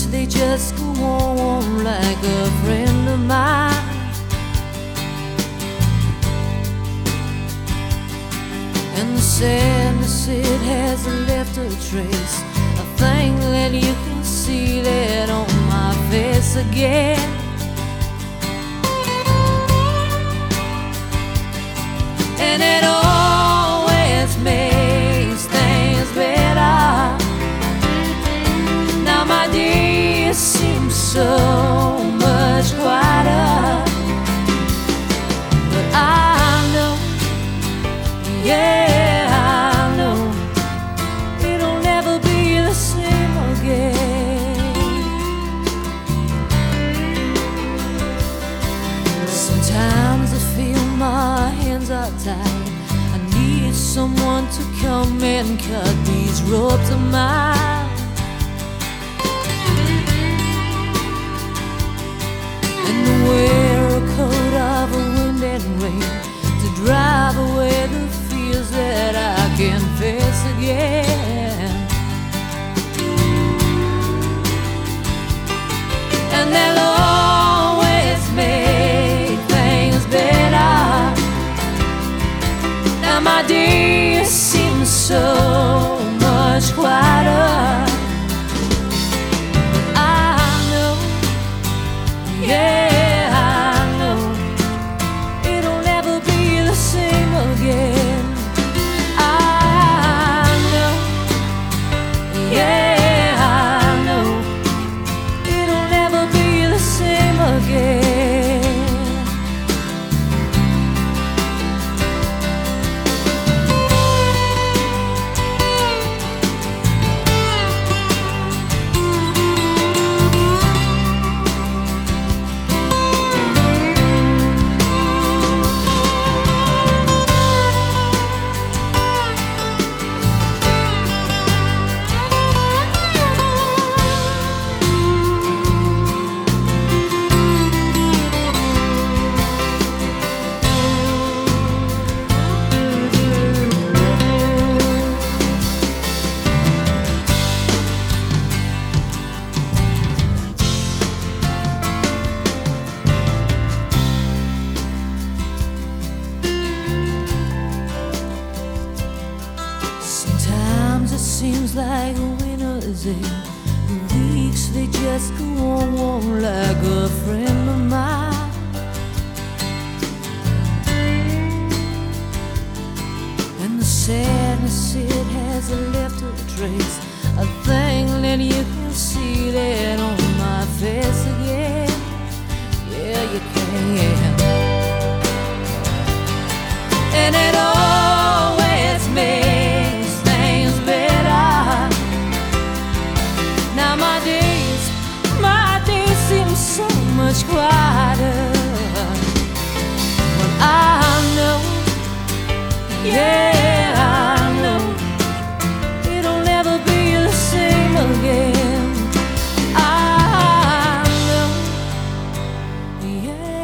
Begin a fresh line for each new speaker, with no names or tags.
they just go on like a friend of mine. And the sadness, it hasn't left a trace, a thing that you can see that on my face again. And it always makes things better. Now my days seem so much quieter, but I know, yeah, I know it'll never be the same again. Sometimes I feel my hands are tied. I need someone to come and cut these ropes of mine. And to wear a coat of wind and rain to drive away the fears that I can't face again. And they'll always make things better. Now my days seem so much quieter, but I know, yeah, I know it'll never be the same again. I know, yeah, I know it'll never be the same again. Sometimes it seems like winter's in. The weeks, they just go on like a friend of mine. And the sadness, it hasn't left a trace, a thing that you can see that on my face again. Yeah, you can. And it always makes things better. Now my days seem so much quieter, but I know, yeah, I know it'll never be the same again. I know, yeah.